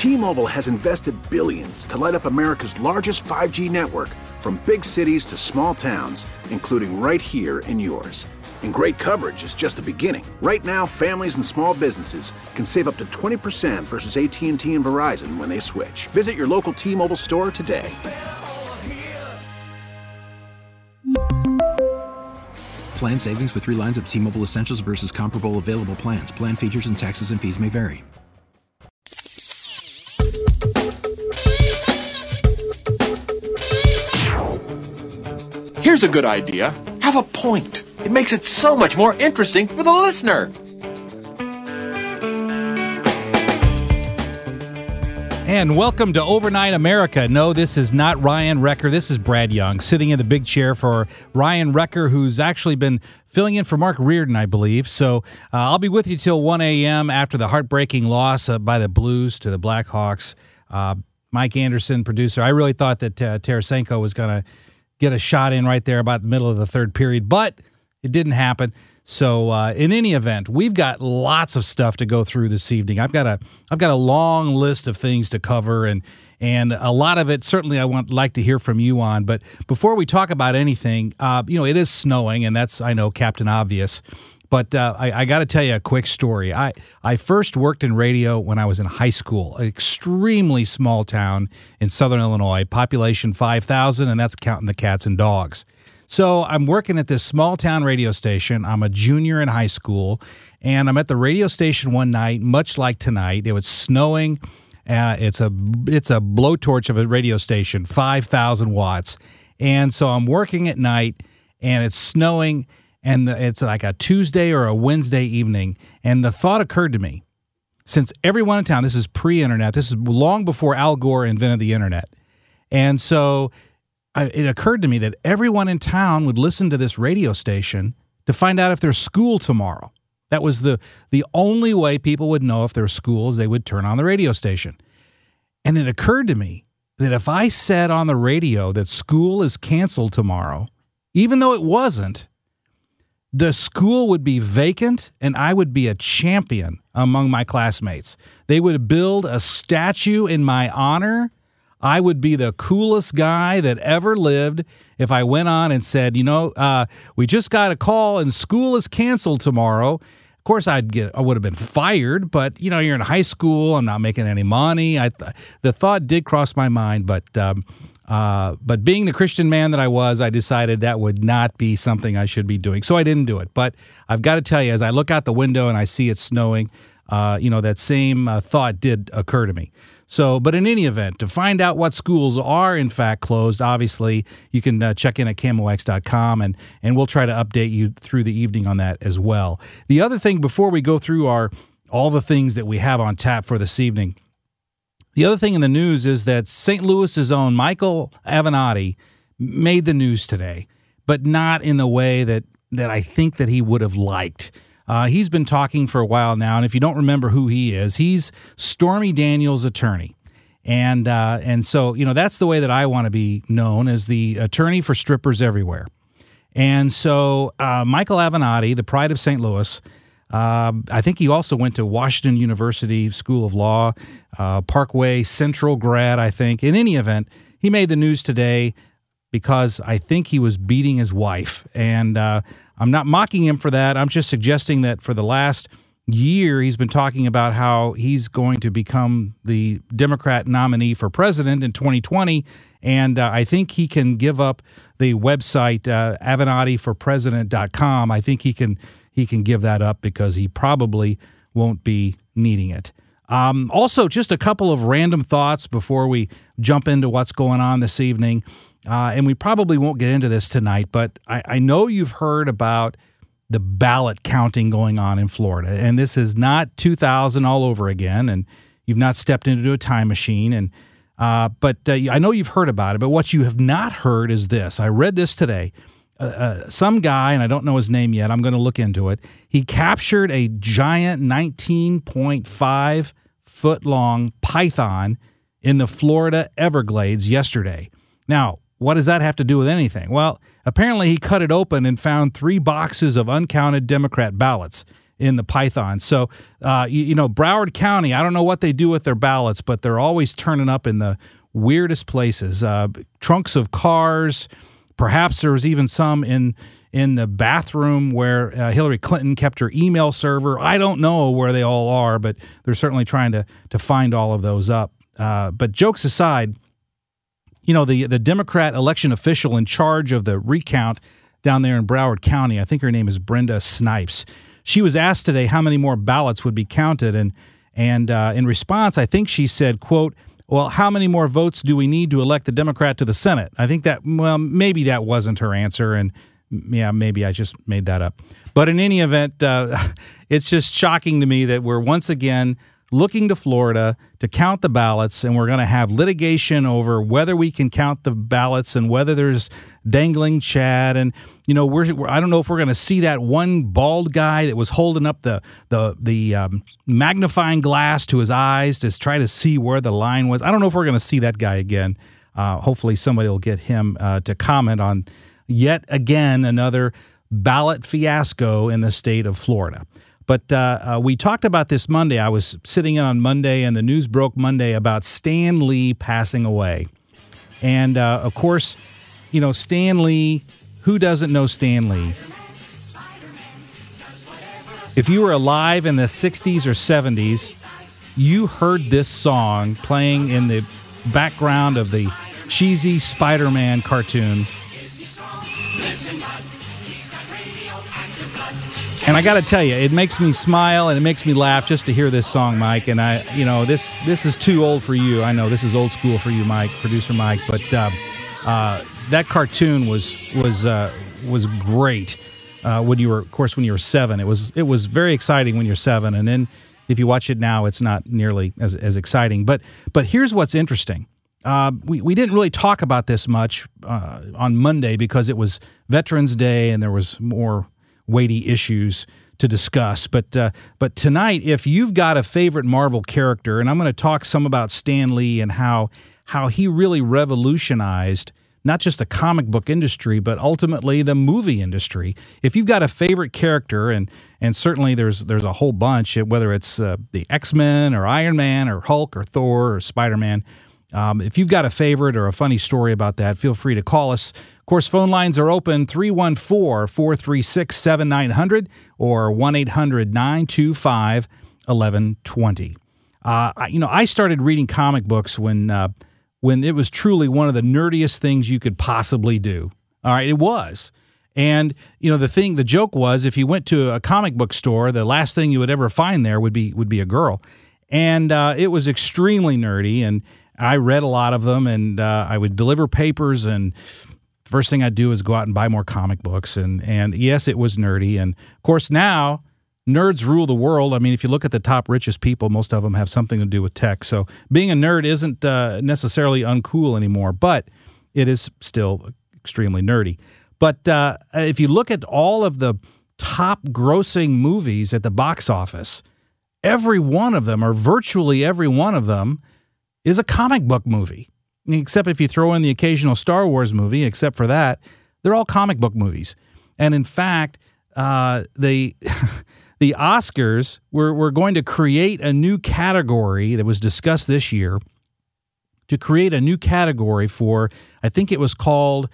T-Mobile has invested billions to light up America's largest 5G network, from big cities to small towns, including right here in yours. And great coverage is just the beginning. Right now, families and small businesses can save up to 20% versus AT&T and Verizon when they switch. Visit your local T-Mobile store today. Plan savings with 3 lines of T-Mobile Essentials versus comparable available plans. Plan features and taxes and fees may vary. Here's a good idea. Have a point. It makes it so much more interesting for the listener. And welcome to Overnight America. No, this is not Ryan Wrecker. This is Brad Young, sitting in the big chair for Ryan Wrecker, who's actually been filling in for Mark Reardon, I believe. So I'll be with you till 1 a.m. after the heartbreaking loss by the Blues to the Blackhawks. Mike Anderson, producer. I really thought that Tarasenko was going to get a shot in right there about the middle of the third period, but it didn't happen. So in any event, we've got lots of stuff to go through this evening. I've got a long list of things to cover, and a lot of it certainly I like to hear from you on. But before we talk about anything, it is snowing, and that's, I know, Captain Obvious. But I got to tell you a quick story. I first worked in radio when I was in high school, an extremely small town in southern Illinois, population 5,000, and that's counting the cats and dogs. So I'm working at this small town radio station. I'm a junior in high school, and I'm at the radio station one night, much like tonight. It was snowing. It's a blowtorch of a radio station, 5,000 watts. And so I'm working at night, and it's snowing, and it's like a Tuesday or a Wednesday evening. And the thought occurred to me, since everyone in town, this is pre-internet, this is long before Al Gore invented the internet. And so it occurred to me that everyone in town would listen to this radio station to find out if there's school tomorrow. That was the only way people would know if there's school, is they would turn on the radio station. And it occurred to me that if I said on the radio that school is canceled tomorrow, even though it wasn't, the school would be vacant and I would be a champion among my classmates. They would build a statue in my honor. I would be the coolest guy that ever lived if I went on and said, we just got a call and school is canceled tomorrow. Of course, I would have been fired, but, you're in high school. I'm not making any money. The thought did cross my mind, but being the Christian man that I was, I decided that would not be something I should be doing. So I didn't do it. But I've got to tell you, as I look out the window and I see it snowing, that same thought did occur to me. So, but in any event, to find out what schools are in fact closed, obviously you can check in at KMOX.com, and we'll try to update you through the evening on that as well. The other thing before we go through all the things that we have on tap for this evening, the other thing in the news is that St. Louis's own Michael Avenatti made the news today, but not in the way that I think that he would have liked. He's been talking for a while now, and if you don't remember who he is, he's Stormy Daniels' attorney. And so, that's the way that I want to be known, as the attorney for strippers everywhere. And so Michael Avenatti, the pride of St. Louis, I think he also went to Washington University School of Law, Parkway Central grad, I think. In any event, he made the news today because I think he was beating his wife. And I'm not mocking him for that. I'm just suggesting that for the last year, he's been talking about how he's going to become the Democrat nominee for president in 2020. And I think he can give up the website, AvenattiForPresident.com. I think he can give that up because he probably won't be needing it. Also, just a couple of random thoughts before we jump into what's going on this evening. And we probably won't get into this tonight, but I know you've heard about the ballot counting going on in Florida. And this is not 2000 all over again, and you've not stepped into a time machine. But I know you've heard about it, but what you have not heard is this. I read this today. Some guy, and I don't know his name yet, I'm going to look into it. He captured a giant 19.5-foot-long python in the Florida Everglades yesterday. Now, what does that have to do with anything? Well, apparently he cut it open and found 3 boxes of uncounted Democrat ballots. in the python. So, Broward County, I don't know what they do with their ballots, but they're always turning up in the weirdest places. Trunks of cars. Perhaps there was even some in the bathroom where Hillary Clinton kept her email server. I don't know where they all are, but they're certainly trying to find all of those up. But jokes aside, the Democrat election official in charge of the recount down there in Broward County, I think her name is Brenda Snipes. She was asked today how many more ballots would be counted, and in response, I think she said, quote, "Well, how many more votes do we need to elect the Democrat to the Senate?" I think maybe that wasn't her answer, and maybe I just made that up. But in any event, it's just shocking to me that we're once again looking to Florida to count the ballots, and we're going to have litigation over whether we can count the ballots and whether there's dangling Chad. And I don't know if we're going to see that one bald guy that was holding up the magnifying glass to his eyes to try to see where the line was. I don't know if we're going to see that guy again. Hopefully somebody will get him to comment on yet again another ballot fiasco in the state of Florida. But we talked about this Monday. I was sitting in on Monday, and the news broke Monday about Stan Lee passing away. And, of course, Stan Lee, who doesn't know Stan Lee? If you were alive in the 60s or 70s, you heard this song playing in the background of the cheesy Spider-Man cartoon. And I got to tell you, it makes me smile and it makes me laugh just to hear this song, Mike. And this is too old for you. I know this is old school for you, Mike, producer Mike. But that cartoon was great when you were 7. It was very exciting when you're 7, and then if you watch it now, it's not nearly as exciting. But here's what's interesting. We didn't really talk about this much on Monday because it was Veterans Day and there was more weighty issues to discuss. But tonight, if you've got a favorite Marvel character, and I'm going to talk some about Stan Lee and how he really revolutionized not just the comic book industry, but ultimately the movie industry. If you've got a favorite character, and certainly there's a whole bunch, whether it's the X-Men or Iron Man or Hulk or Thor or Spider-Man, if you've got a favorite or a funny story about that, feel free to call us. Of course, phone lines are open 314-436-7900 or 1-800-925-1120. I started reading comic books when it was truly one of the nerdiest things you could possibly do. All right, it was. And, the joke was if you went to a comic book store, the last thing you would ever find there would be a girl. And it was extremely nerdy, and I read a lot of them, and I would deliver papers, and first thing I'd do is go out and buy more comic books. And yes, it was nerdy. And, of course, now nerds rule the world. I mean, if you look at the top richest people, most of them have something to do with tech. So being a nerd isn't necessarily uncool anymore, but it is still extremely nerdy. But if you look at all of the top grossing movies at the box office, every one of them, or virtually every one of them, is a comic book movie. Except if you throw in the occasional Star Wars movie, except for that, they're all comic book movies. And in fact, the Oscars were going to create a new category that was discussed this year, to create a new category for, I think it was called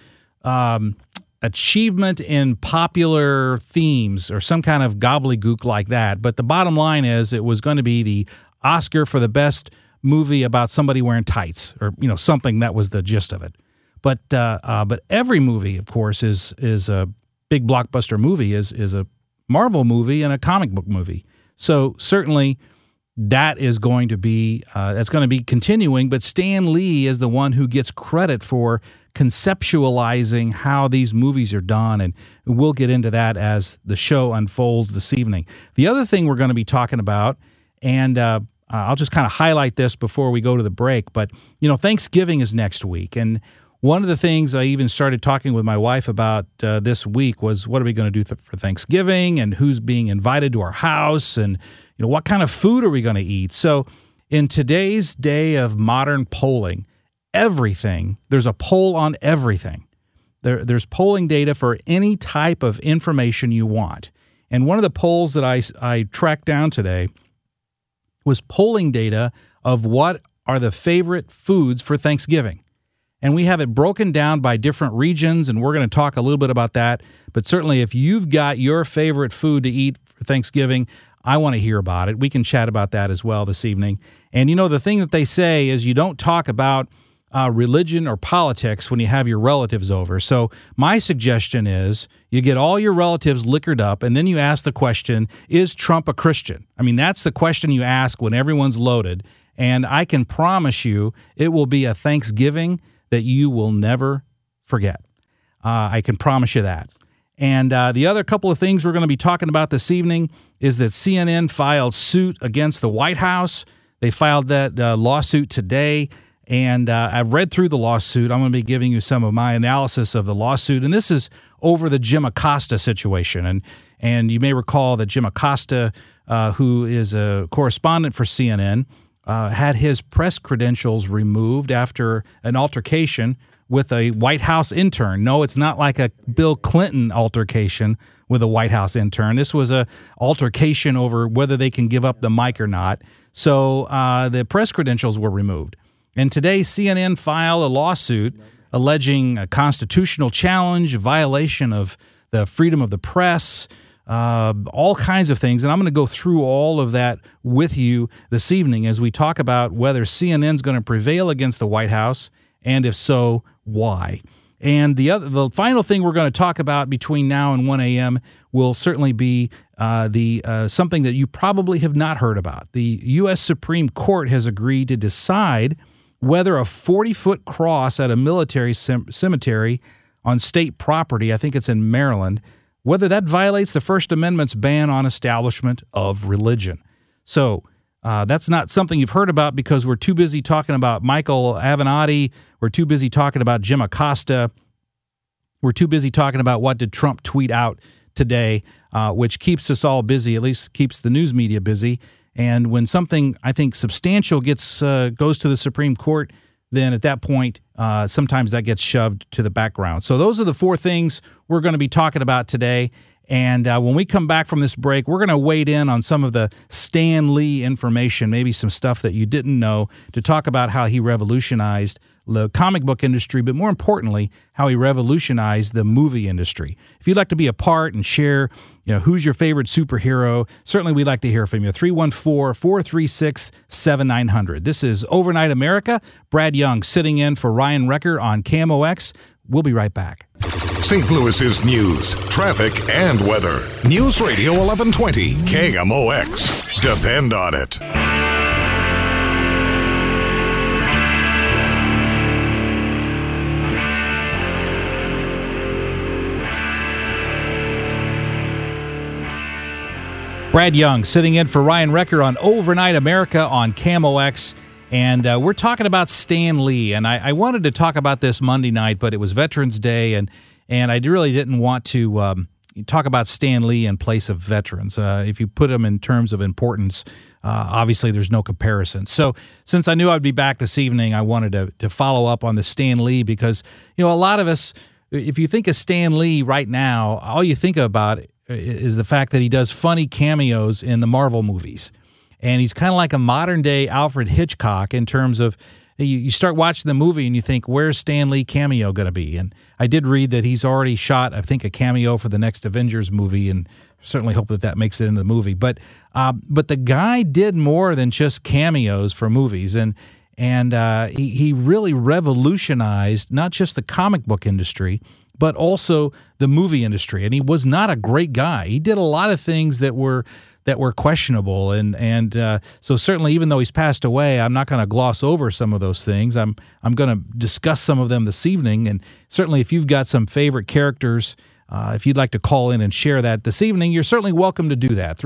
Achievement in Popular Themes or some kind of gobbledygook like that. But the bottom line is it was going to be the Oscar for the best movie about somebody wearing tights, or something. That was the gist of it. But every movie, of course, is a big blockbuster movie, is a Marvel movie and a comic book movie. So certainly that is going to be that's going to be continuing. But Stan Lee is the one who gets credit for conceptualizing how these movies are done, and we'll get into that as the show unfolds this evening. The other thing we're going to be talking about, and I'll just kind of highlight this before we go to the break, but Thanksgiving is next week, and one of the things I even started talking with my wife about this week was, what are we going to do for Thanksgiving, and who's being invited to our house, and what kind of food are we going to eat? So in today's day of modern polling, there's a poll on everything. There's polling data for any type of information you want. And one of the polls that I tracked down today was polling data of what are the favorite foods for Thanksgiving. And we have it broken down by different regions, and we're going to talk a little bit about that. But certainly if you've got your favorite food to eat for Thanksgiving, I want to hear about it. We can chat about that as well this evening. And, the thing that they say is you don't talk about religion or politics when you have your relatives over. So my suggestion is you get all your relatives liquored up, and then you ask the question, is Trump a Christian? I mean, that's the question you ask when everyone's loaded. And I can promise you it will be a Thanksgiving that you will never forget. I can promise you that. And the other couple of things we're going to be talking about this evening is that CNN filed suit against the White House. They filed that lawsuit today, and I've read through the lawsuit. I'm going to be giving you some of my analysis of the lawsuit, and this is over the Jim Acosta situation. And you may recall that Jim Acosta, who is a correspondent for CNN, had his press credentials removed after an altercation with a White House intern. No, it's not like a Bill Clinton altercation with a White House intern. This was a altercation over whether they can give up the mic or not. So the press credentials were removed. And today, CNN filed a lawsuit alleging a constitutional challenge, a violation of the freedom of the press, all kinds of things. And I'm going to go through all of that with you this evening as we talk about whether CNN's going to prevail against the White House, and if so, why. And the final thing we're going to talk about between now and 1 a.m. will certainly be something that you probably have not heard about. The U.S. Supreme Court has agreed to decide whether a 40-foot cross at a military cemetery on state property, I think it's in Maryland, whether that violates the First Amendment's ban on establishment of religion. So that's not something you've heard about because we're too busy talking about Michael Avenatti. We're too busy talking about Jim Acosta. We're too busy talking about what did Trump tweet out today, which keeps us all busy, at least keeps the news media busy. And when something, I think, substantial goes to the Supreme Court, then at that point, sometimes that gets shoved to the background. So those are the four things we're going to be talking about today. And when we come back from this break, we're going to wade in on some of the Stan Lee information, maybe some stuff that you didn't know, to talk about how he revolutionized the comic book industry, but more importantly, how he revolutionized the movie industry. If you'd like to be a part and share, who's your favorite superhero, certainly we'd like to hear from you. 314-436-7900. This is Overnight America. Brad Young sitting in for Ryan Recker on KMOX. We'll be right back. St. Louis's news, traffic, and weather. News Radio 1120, KMOX. Depend on it. Brad Young sitting in for Ryan Recker on Overnight America on KMOX. And we're talking about Stan Lee. And I wanted to talk about this Monday night, but it was Veterans Day, and I really didn't want to talk about Stan Lee in place of veterans. If you put them in terms of importance, obviously there's no comparison. So since I knew I'd be back this evening, I wanted to follow up on the Stan Lee because, a lot of us, if you think of Stan Lee right now, all you think about is the fact that he does funny cameos in the Marvel movies. And he's kind of like a modern-day Alfred Hitchcock in terms of you start watching the movie and you think, where's Stan Lee cameo going to be? And I did read that he's already shot, I think, a cameo for the next Avengers movie, and certainly hope that makes it into the movie. But the guy did more than just cameos for movies, and he really revolutionized not just the comic book industry, but also the movie industry. And he was not a great guy. He did a lot of things that were questionable, and so certainly, even though he's passed away, I'm not going to gloss over some of those things. I'm going to discuss some of them this evening, and certainly, if you've got some favorite characters, if you'd like to call in and share that this evening, you're certainly welcome to do that.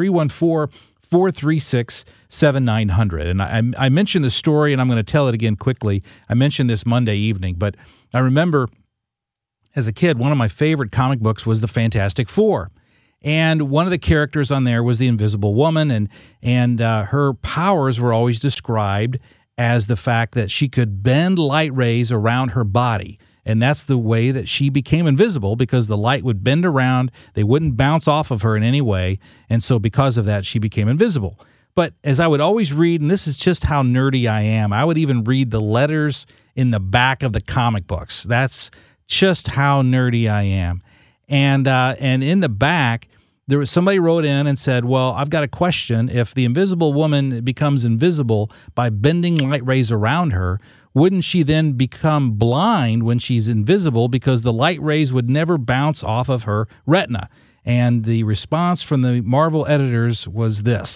314-436-7900. And I mentioned the story, and I'm going to tell it again quickly. I mentioned this Monday evening, but I remember as a kid, one of my favorite comic books was the Fantastic Four. And one of the characters on there was the Invisible Woman, and her powers were always described as the fact that she could bend light rays around her body. And that's the way that she became invisible, because the light would bend around. They wouldn't bounce off of her in any way. And so because of that, she became invisible. But as I would always read, and this is just how nerdy I am, I would even read the letters in the back of the comic books. That's just how nerdy I am. And in the back, there was somebody wrote in and said, well, I've got a question. If the invisible woman becomes invisible by bending light rays around her, wouldn't she then become blind when she's invisible because the light rays would never bounce off of her retina? And the response from the Marvel editors was this: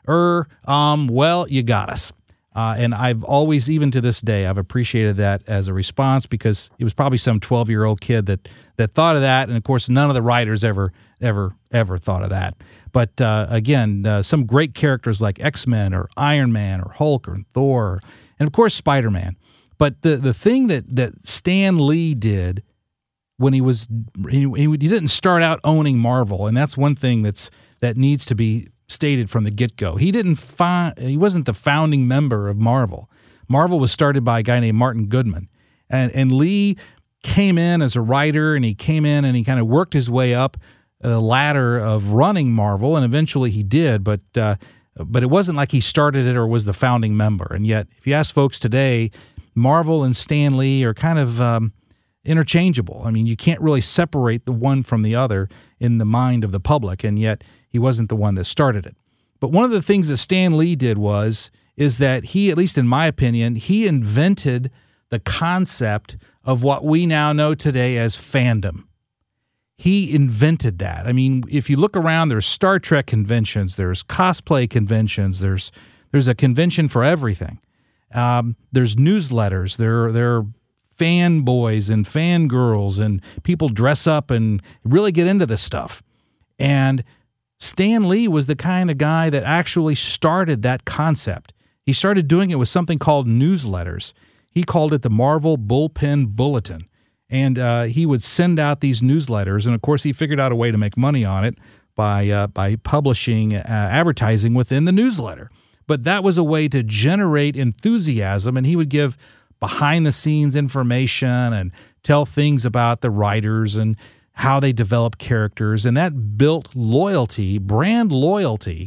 well, you got us. And I've always, even to this day, I've appreciated that as a response, because it was probably some 12-year-old kid that thought of that. And of course, none of the writers ever thought of that. But again, some great characters like X-Men or Iron Man or Hulk or Thor, and of course, Spider-Man. But the thing that Stan Lee did when he didn't start out owning Marvel, and that's one thing that needs to be stated from the get-go. He wasn't the founding member of Marvel. Marvel was started by a guy named Martin Goodman, and Lee came in as a writer, and he came in and he kind of worked his way up the ladder of running Marvel, and eventually he did. But it wasn't like he started it or was the founding member. And yet, if you ask folks today, Marvel and Stan Lee are kind of interchangeable. I mean, you can't really separate the one from the other in the mind of the public, and yet he wasn't the one that started it. But one of the things that Stan Lee did is that he, at least in my opinion, he invented the concept of what we now know today as fandom. He invented that. I mean, if you look around, there's Star Trek conventions, there's cosplay conventions, there's a convention for everything. There's newsletters, there are fanboys and fangirls, and people dress up and really get into this stuff. And Stan Lee was the kind of guy that actually started that concept. He started doing it with something called newsletters. He called it the Marvel Bullpen Bulletin. And he would send out these newsletters. And, of course, he figured out a way to make money on it by publishing advertising within the newsletter. But that was a way to generate enthusiasm, and he would give behind-the-scenes information and tell things about the writers and how they develop characters. And that built loyalty, brand loyalty,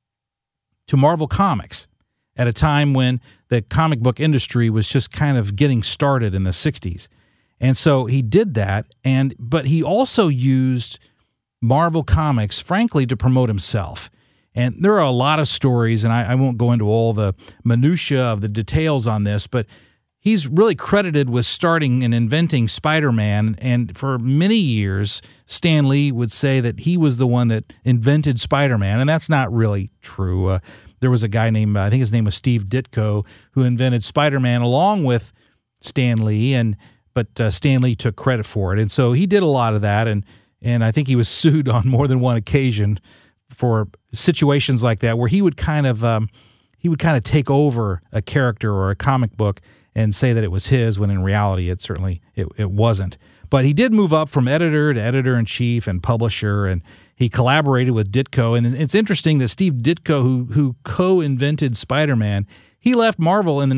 to Marvel Comics at a time when the comic book industry was just kind of getting started in the 60s. And so he did that, but he also used Marvel Comics, frankly, to promote himself. And there are a lot of stories, and I won't go into all the minutia of the details on this, but he's really credited with starting and inventing Spider-Man, and for many years, Stan Lee would say that he was the one that invented Spider-Man, and that's not really true. There was a guy named, I think his name was Steve Ditko, who invented Spider-Man along with Stan Lee, but Stan Lee took credit for it. And so he did a lot of that, and I think he was sued on more than one occasion for situations like that, where he would kind of take over a character or a comic book and say that it was his, when in reality it wasn't. But he did move up from editor to editor-in-chief and publisher, and he collaborated with Ditko. And it's interesting that Steve Ditko, who co-invented Spider-Man, he left Marvel in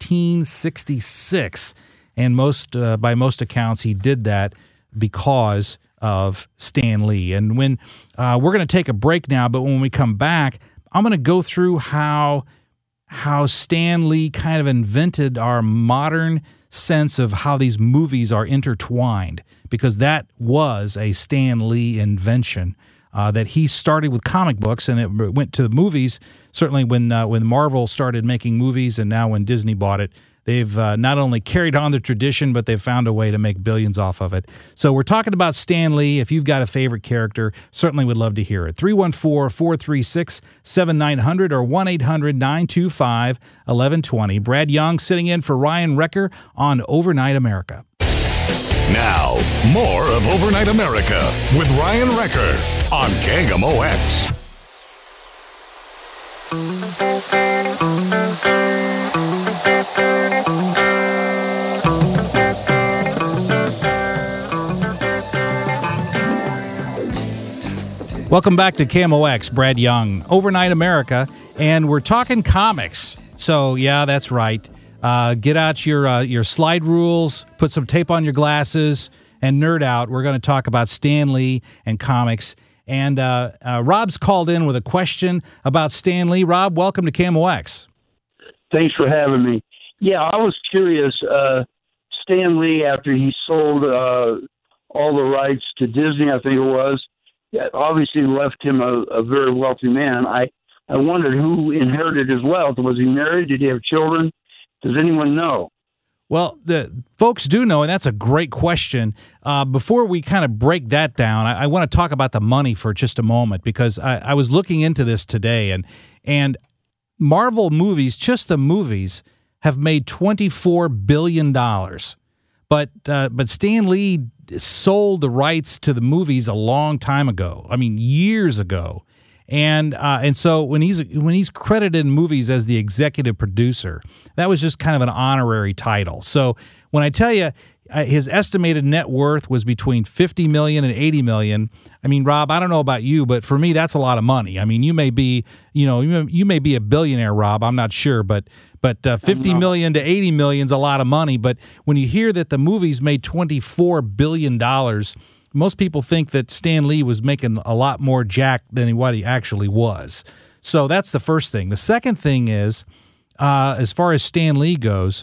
1966. And by most accounts, he did that because of Stan Lee. And when we're going to take a break now, but when we come back, I'm going to go through how Stan Lee kind of invented our modern sense of how these movies are intertwined, because that was a Stan Lee invention that he started with comic books, and it went to the movies. Certainly when Marvel started making movies, and now when Disney bought it, they've not only carried on the tradition, but they've found a way to make billions off of it. So we're talking about Stan Lee. If you've got a favorite character, certainly would love to hear it. 314-436-7900 or 1-800-925-1120. Brad Young sitting in for Ryan Recker on Overnight America. Now, more of Overnight America with Ryan Recker on KMOX. Welcome back to KMOX, Brad Young, Overnight America, and we're talking comics. So, yeah, that's right. Get out your slide rules, put some tape on your glasses, and nerd out. We're going to talk about Stan Lee and comics. And Rob's called in with a question about Stan Lee. Rob, welcome to KMOX. Thanks for having me. Yeah, I was curious. Stan Lee, after he sold all the rights to Disney, I think it was, obviously left him a very wealthy man. I wondered who inherited his wealth. Was he married? Did he have children? Does anyone know? Well, the folks do know, and that's a great question. Before we kind of break that down, I want to talk about the money for just a moment, because I was looking into this today, and Marvel movies, just the movies, have made $24 billion. But Stan Lee sold the rights to the movies a long time ago. I mean, years ago. And so when he's credited in movies as the executive producer, that was just kind of an honorary title. So when I tell you his estimated net worth was between $50 million and $80 million, I mean, Rob, I don't know about you, but for me, that's a lot of money. I mean, you may be a billionaire, Rob. I'm not sure, but $50 million to $80 million is a lot of money. But when you hear that the movies made $24 billion, most people think that Stan Lee was making a lot more jack than what he actually was. So that's the first thing. The second thing is, as far as Stan Lee goes,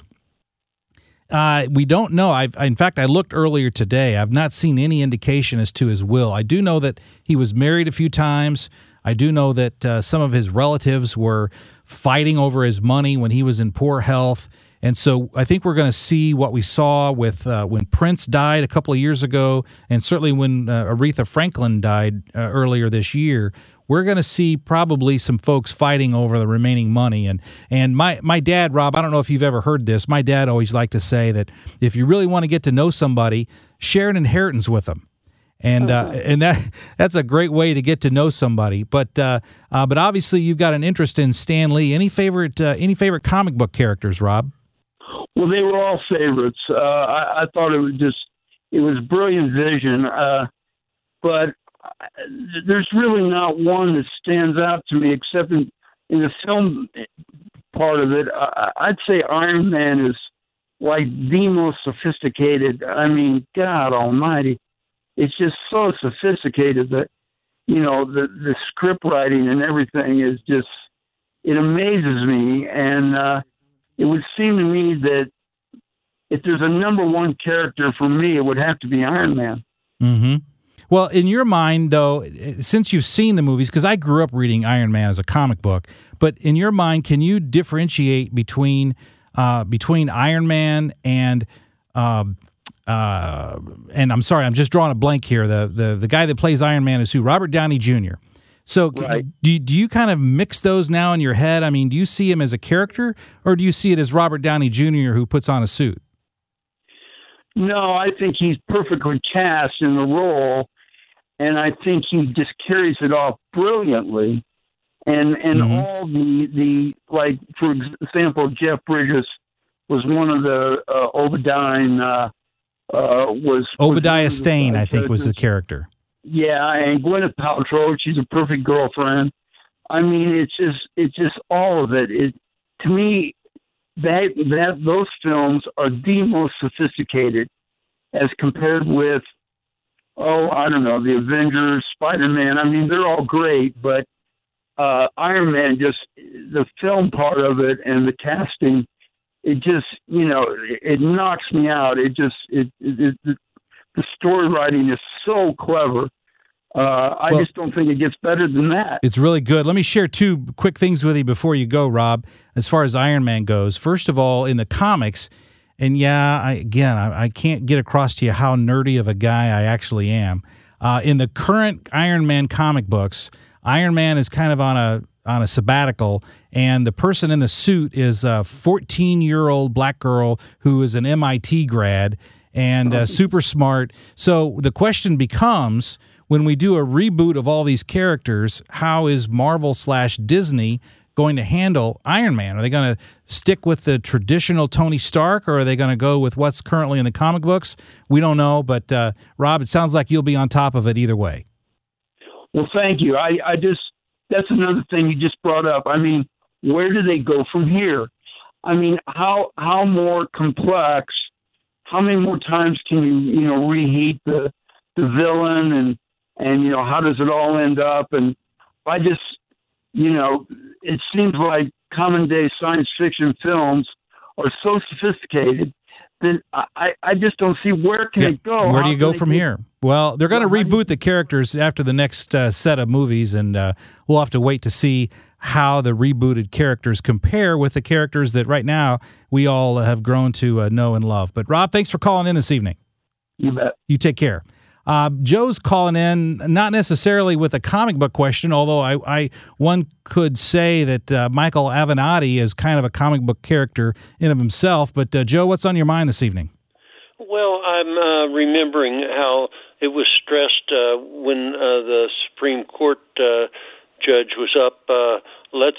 we don't know. In fact, I looked earlier today. I've not seen any indication as to his will. I do know that he was married a few times. I do know that some of his relatives were fighting over his money when he was in poor health. And so I think we're going to see what we saw with when Prince died a couple of years ago, and certainly when Aretha Franklin died earlier this year. We're going to see probably some folks fighting over the remaining money. And my dad, Rob, I don't know if you've ever heard this. My dad always liked to say that if you really want to get to know somebody, share an inheritance with them. And that's a great way to get to know somebody. But obviously you've got an interest in Stan Lee. Any favorite comic book characters, Rob? Well, they were all favorites. I thought it was brilliant vision. But there's really not one that stands out to me, except in the film part of it. I'd say Iron Man is like the most sophisticated. I mean, God Almighty, it's just so sophisticated that, the script writing and everything is just, it amazes me. And it would seem to me that if there's a number one character for me, it would have to be Iron Man. Mm-hmm. Well, in your mind, though, since you've seen the movies, because I grew up reading Iron Man as a comic book, but in your mind, can you differentiate between Iron Man and I'm sorry, I'm just drawing a blank here. The guy that plays Iron Man is who? Robert Downey Jr. So right. Do you kind of mix those now in your head? I mean, do you see him as a character, or do you see it as Robert Downey Jr. who puts on a suit? No, I think he's perfectly cast in the role, and I think he just carries it off brilliantly. And all the like, for example, Jeff Bridges was one of the Obadiah Stane, I think, was the character. Yeah, and Gwyneth Paltrow, she's a perfect girlfriend. I mean, it's just all of it. To me, those films are the most sophisticated as compared with, I don't know, the Avengers, Spider-Man. I mean, they're all great, but Iron Man, just the film part of it and the casting, it just, it knocks me out. The story writing is so clever. I just don't think it gets better than that. It's really good. Let me share two quick things with you before you go, Rob, as far as Iron Man goes. First of all, in the comics, and I can't get across to you how nerdy of a guy I actually am. In the current Iron Man comic books, Iron Man is kind of on a sabbatical, and the person in the suit is a 14-year-old black girl who is an MIT grad and super smart. So the question becomes, when we do a reboot of all these characters, how is Marvel/Disney going to handle Iron Man? Are they going to stick with the traditional Tony Stark, or are they going to go with what's currently in the comic books? We don't know, but Rob, it sounds like you'll be on top of it either way. Well, thank you. That's another thing you just brought up. I mean, where do they go from here? I mean, how more complex? How many more times can you reheat the villain and how does it all end up? And I just it seems like common day science fiction films are so sophisticated that I just don't see where can it go. Where do you go from here? Well, they're going to reboot the characters after the next set of movies, and we'll have to wait to see how the rebooted characters compare with the characters that right now we all have grown to know and love. But Rob, thanks for calling in this evening. You bet. You take care. Joe's calling in, not necessarily with a comic book question, although one could say that Michael Avenatti is kind of a comic book character in of himself. But Joe, what's on your mind this evening? Well, I'm remembering how it was stressed when the Supreme Court judge was up. Let's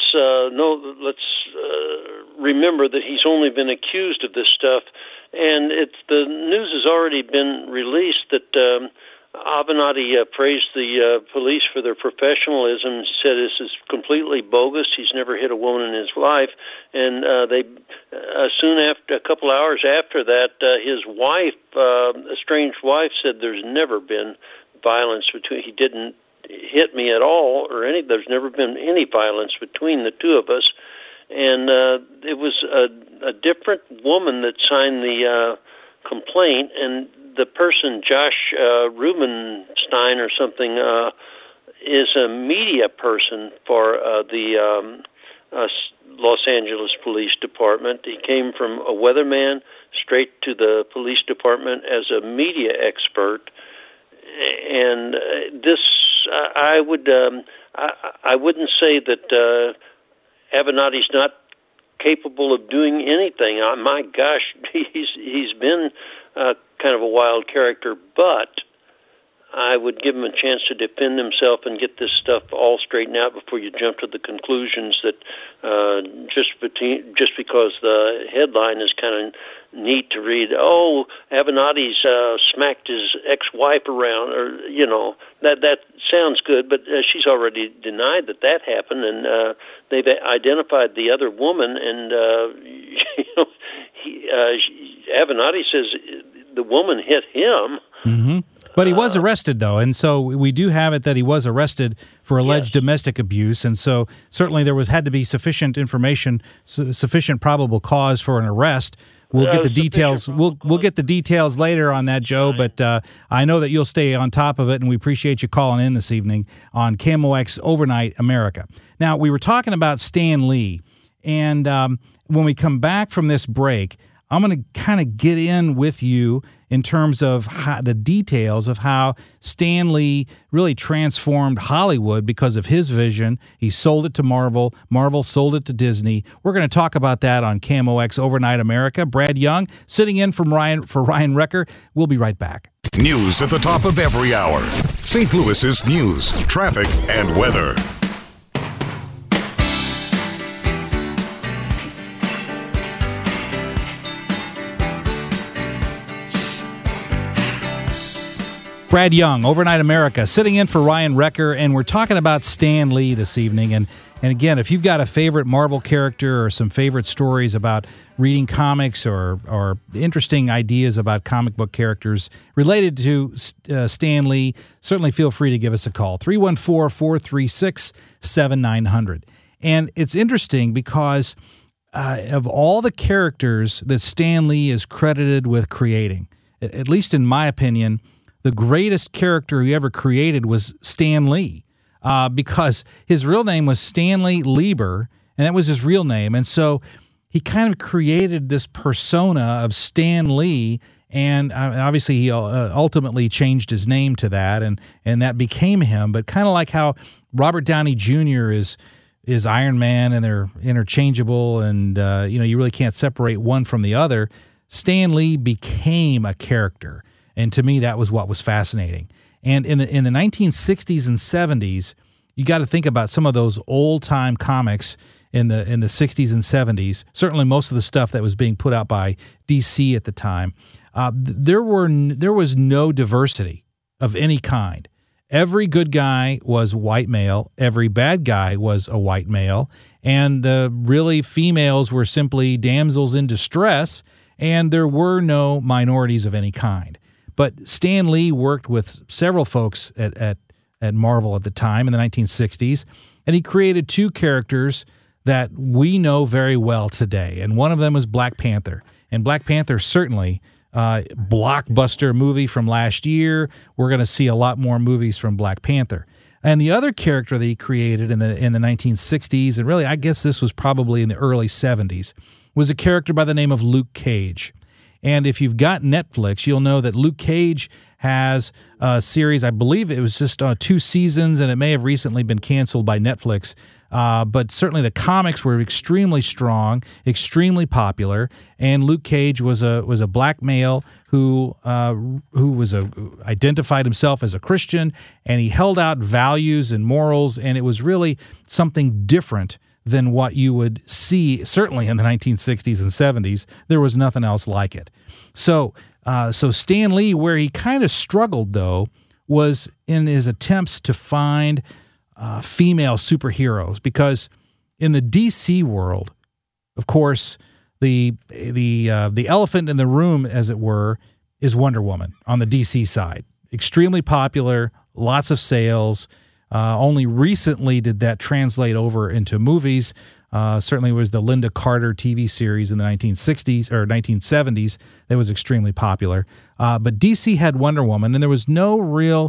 remember that he's only been accused of this stuff. And the news has already been released that Avenatti praised the police for their professionalism, said this is completely bogus. He's never hit a woman in his life. And soon after, a couple hours after that, his wife, estranged wife, said there's never been violence between. He didn't hit me at all, there's never been any violence between the two of us. And it was a different woman that signed the complaint, and the person, Josh Rubenstein or something, is a media person for the Los Angeles Police Department. He came from a weatherman straight to the police department as a media expert. And this, I wouldn't say that Avenatti's not capable of doing anything. My gosh, he's been kind of a wild character, but I would give him a chance to defend himself and get this stuff all straightened out before you jump to the conclusions that just because the headline is kind of neat to read, oh, Avenatti's smacked his ex-wife around, or that sounds good, but she's already denied that happened, and they've identified the other woman, and Avenatti says the woman hit him. Mm-hmm. But he was arrested, though, and so we do have it that he was arrested for alleged domestic abuse, and so certainly there had to be sufficient information, sufficient probable cause for an arrest. We'll get the details. We'll get the details later on that, Joe. But I know that you'll stay on top of it, and we appreciate you calling in this evening on KMOX Overnight America. Now, we were talking about Stan Lee, and when we come back from this break, I'm going to kind of get in with you in terms of the details of how Stan Lee really transformed Hollywood because of his vision. He sold it to Marvel. Marvel sold it to Disney. We're going to talk about that on KMOX Overnight America. Brad Young sitting in for Ryan Recker. We'll be right back. News at the top of every hour. St. Louis's news, traffic, and weather. Brad Young, Overnight America, sitting in for Ryan Recker, and we're talking about Stan Lee this evening. And again, if you've got a favorite Marvel character or some favorite stories about reading comics or interesting ideas about comic book characters related to Stan Lee, certainly feel free to give us a call, 314-436-7900. And it's interesting because of all the characters that Stan Lee is credited with creating, at least in my opinion, the greatest character he ever created was Stan Lee, because his real name was Stanley Lieber, and that was his real name. And so he kind of created this persona of Stan Lee, and obviously he ultimately changed his name to that, and that became him. But kind of like how Robert Downey Jr. is Iron Man, and they're interchangeable, and you really can't separate one from the other. Stan Lee became a character. And to me, that was what was fascinating. And in the 1960s and 70s, you got to think about some of those old-time comics in the 60s and 70s. Certainly most of the stuff that was being put out by DC at the time. There was no diversity of any kind. Every good guy was white male. Every bad guy was a white male. And the really females were simply damsels in distress, and there were no minorities of any kind. But Stan Lee worked with several folks at Marvel at the time in the 1960s, and he created two characters that we know very well today. And one of them was Black Panther. And Black Panther certainly blockbuster movie from last year. We're going to see a lot more movies from Black Panther. And the other character that he created in the 1960s, and really I guess this was probably in the early 70s, was a character by the name of Luke Cage. And if you've got Netflix, you'll know that Luke Cage has a series, I believe it was just 2 seasons, and it may have recently been canceled by Netflix. But certainly the comics were extremely strong, extremely popular, and Luke Cage was a black male who identified himself as a Christian, and he held out values and morals, and it was really something different than what you would see certainly in the 1960s and 70s. There was nothing else like it. So Stan Lee, where he kind of struggled though, was in his attempts to find female superheroes, because in the DC world, of course, the elephant in the room, as it were, is Wonder Woman on the DC side. Extremely popular, lots of sales. Only recently did that translate over into movies. Certainly was the Linda Carter TV series in the 1960s or 1970s that was extremely popular. But DC had Wonder Woman, and there was no real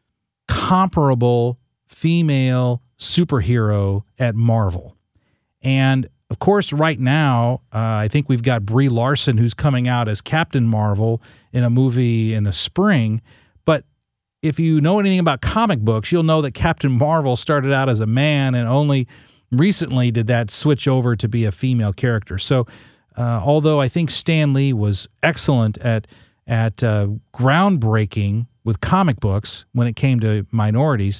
comparable female superhero at Marvel. And of course, right now, I think we've got Brie Larson, who's coming out as Captain Marvel in a movie in the spring. But if you know anything about comic books, you'll know that Captain Marvel started out as a man, and only recently did that switch over to be a female character. So although I think Stan Lee was excellent at groundbreaking with comic books when it came to minorities,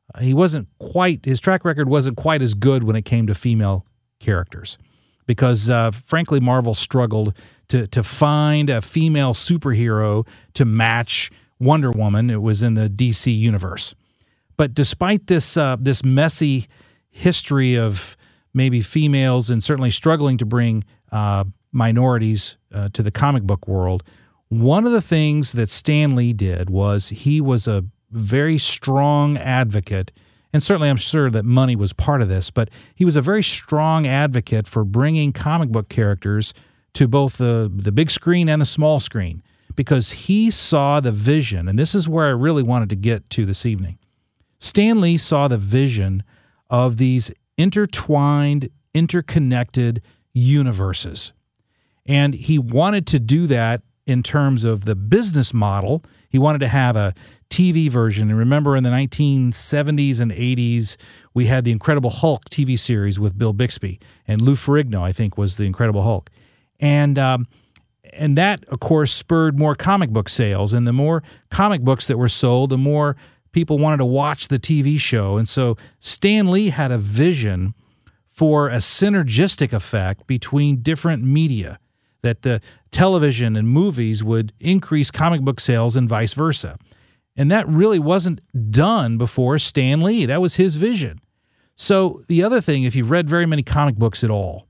his track record wasn't quite as good when it came to female characters, because frankly, Marvel struggled to find a female superhero to match Wonder Woman. It was in the DC universe. But despite this messy history of maybe females and certainly struggling to bring minorities to the comic book world, one of the things that Stan Lee did was he was a very strong advocate, and certainly I'm sure that money was part of this, but he was a very strong advocate for bringing comic book characters to both the big screen and the small screen, because he saw the vision, and this is where I really wanted to get to this evening. Stan Lee saw the vision of these intertwined, interconnected universes, and he wanted to do that in terms of the business model. He wanted to have a TV version. And remember, in the 1970s and 80s, we had the Incredible Hulk TV series with Bill Bixby, and Lou Ferrigno, I think, was the Incredible Hulk. And that, of course, spurred more comic book sales. And the more comic books that were sold, the more people wanted to watch the TV show. And so Stan Lee had a vision for a synergistic effect between different media, that the television and movies would increase comic book sales and vice versa. And that really wasn't done before Stan Lee. That was his vision. So the other thing, if you've read very many comic books at all,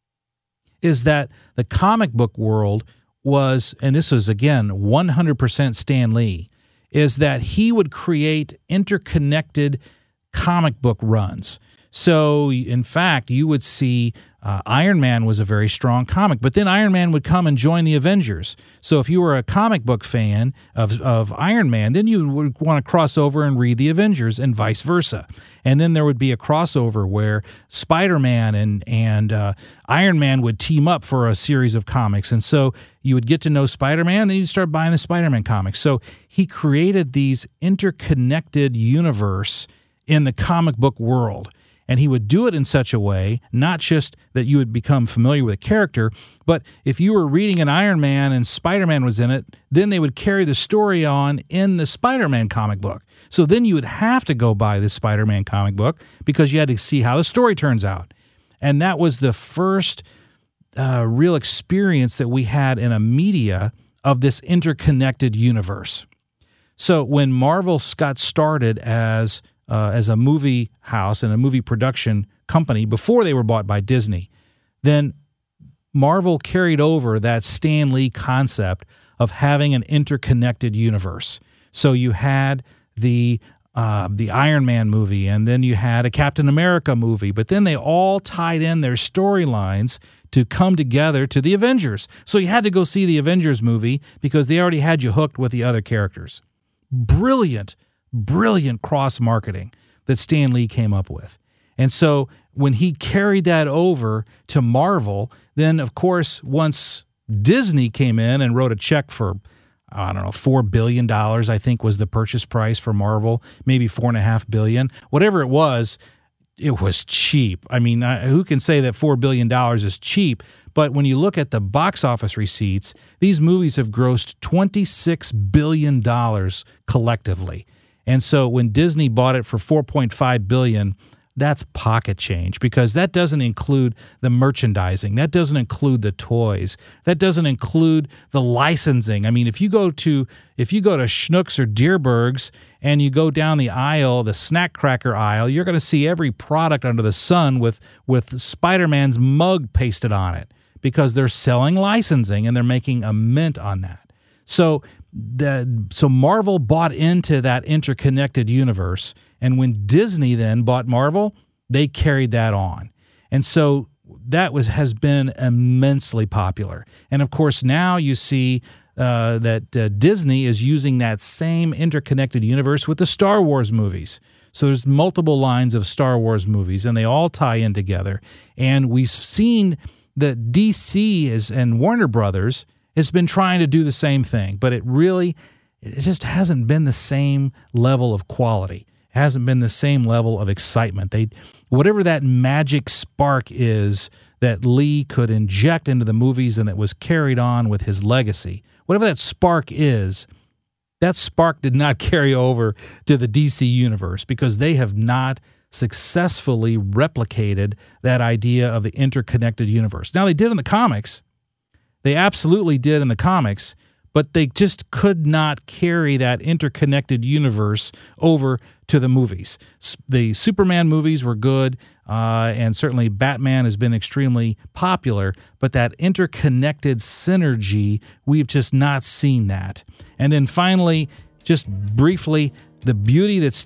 is that the comic book world was, and this was, again, 100% Stan Lee, is that he would create interconnected comic book runs. So, in fact, you would see Iron Man was a very strong comic, but then Iron Man would come and join the Avengers. So if you were a comic book fan of Iron Man, then you would want to cross over and read the Avengers, and vice versa. And then there would be a crossover where Spider-Man and Iron Man would team up for a series of comics. And so you would get to know Spider-Man, and then you'd start buying the Spider-Man comics. So he created these interconnected universe in the comic book world. And he would do it in such a way, not just that you would become familiar with a character, but if you were reading an Iron Man and Spider-Man was in it, then they would carry the story on in the Spider-Man comic book. So then you would have to go buy the Spider-Man comic book because you had to see how the story turns out. And that was the first real experience that we had in a media of this interconnected universe. So when Marvel got started as a movie house and a movie production company before they were bought by Disney, then Marvel carried over that Stan Lee concept of having an interconnected universe. So you had the Iron Man movie, and then you had a Captain America movie, but then they all tied in their storylines to come together to the Avengers. So you had to go see the Avengers movie because they already had you hooked with the other characters. Brilliant cross-marketing that Stan Lee came up with. And so when he carried that over to Marvel, then, of course, once Disney came in and wrote a check for, I don't know, $4 billion, I think was the purchase price for Marvel, maybe $4.5 billion. Whatever it was cheap. I mean, who can say that $4 billion is cheap? But when you look at the box office receipts, these movies have grossed $26 billion collectively. And so when Disney bought it for $4.5 billion, that's pocket change, because that doesn't include the merchandising. That doesn't include the toys. That doesn't include the licensing. I mean, if you go to Schnucks or Dierberg's and you go down the aisle, the snack cracker aisle, you're going to see every product under the sun with Spider-Man's mug pasted on it, because they're selling licensing and they're making a mint on that. So Marvel bought into that interconnected universe, and when Disney then bought Marvel, they carried that on. And so that has been immensely popular. And of course, now you see that Disney is using that same interconnected universe with the Star Wars movies. So there's multiple lines of Star Wars movies, and they all tie in together. And we've seen that DC and Warner Brothers has been trying to do the same thing, but it just hasn't been the same level of quality. It hasn't been the same level of excitement. Whatever that magic spark is that Lee could inject into the movies and that was carried on with his legacy, whatever that spark is, that spark did not carry over to the DC universe, because they have not successfully replicated that idea of the interconnected universe. Now, they did in the comics. They absolutely did in the comics, but they just could not carry that interconnected universe over to the movies. The Superman movies were good, and certainly Batman has been extremely popular, but that interconnected synergy, we've just not seen that. And then finally, just briefly, the beauty that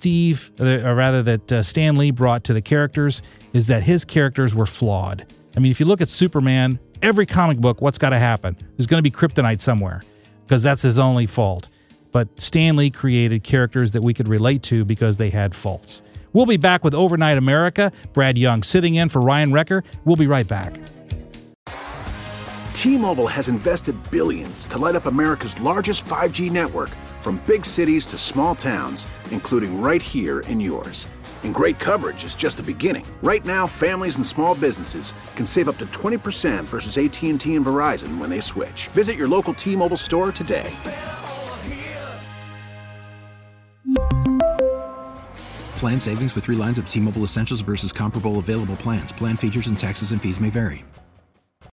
Stan Lee brought to the characters is that his characters were flawed. I mean, if you look at Superman, every comic book, what's got to happen? There's going to be kryptonite somewhere, because that's his only fault. But Stan Lee created characters that we could relate to because they had faults. We'll be back with Overnight America. Brad Young sitting in for Ryan Recker. We'll be right back. T-Mobile has invested billions to light up America's largest 5G network, from big cities to small towns, including right here in yours. And great coverage is just the beginning. Right now, families and small businesses can save up to 20% versus AT&T and Verizon when they switch. Visit your local T-Mobile store today. Plan savings with 3 lines of T-Mobile Essentials versus comparable available plans. Plan features and taxes and fees may vary.